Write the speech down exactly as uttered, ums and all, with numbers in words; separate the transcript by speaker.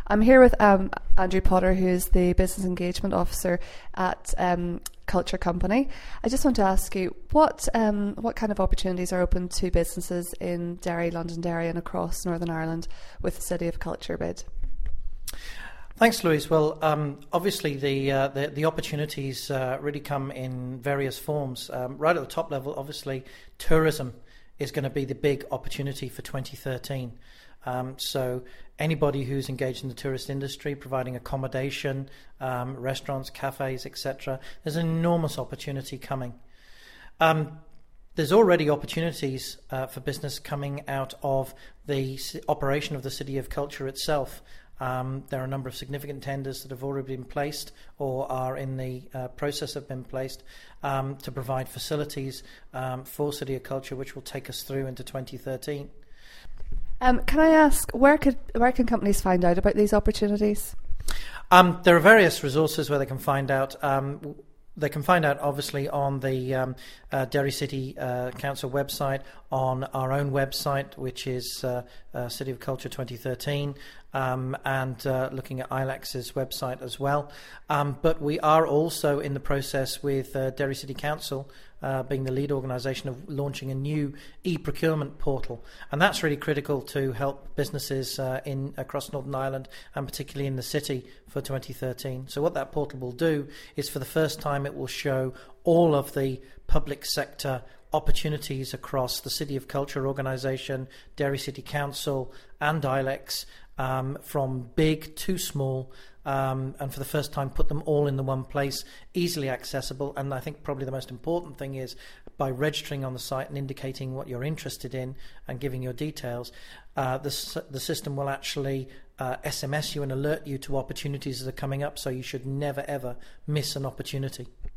Speaker 1: I'm here with um, Andrew Potter, who's the Business Engagement Officer at um, Culture Company. I just want to ask you, what um, what kind of opportunities are open to businesses in Derry, Londonderry and across Northern Ireland with the City of Culture bid?
Speaker 2: Thanks, Louise. Well, um, obviously the, uh, the the opportunities uh, really come in various forms. Um, right at the top level, obviously, tourism is going to be the big opportunity for twenty thirteen. Um, so anybody who's engaged in the tourist industry, providing accommodation, um, restaurants, cafes, et cetera, there's an enormous opportunity coming. Um, there's already opportunities uh, for business coming out of the operation of the City of Culture itself. Um, there are a number of significant tenders that have already been placed or are in the uh, process of being placed um, to provide facilities um, for City of Culture, which will take us through into twenty thirteen.
Speaker 1: Um, can I ask, where could where can companies find out about these opportunities?
Speaker 2: Um, there are various resources where they can find out. Um, They can find out, obviously, on the um, uh, Derry City uh, Council website, on our own website, which is uh, uh, City of Culture twenty thirteen, um, and uh, looking at I L A C's website as well. Um, but we are also in the process with uh, Derry City Council, uh, being the lead organisation, of launching a new e-procurement portal. And that's really critical to help businesses uh, in across Northern Ireland, and particularly in the city, for twenty thirteen. So what that portal will do is, for the first time, it will show all of the public sector opportunities across the City of Culture organisation, Derry City Council and I L A C, um, from big to small, um, and for the first time put them all in the one place, easily accessible. And I think probably the most important thing is, by registering on the site and indicating what you're interested in and giving your details, uh, the, the system will actually uh, S M S you and alert you to opportunities that are coming up, so you should never ever miss an opportunity.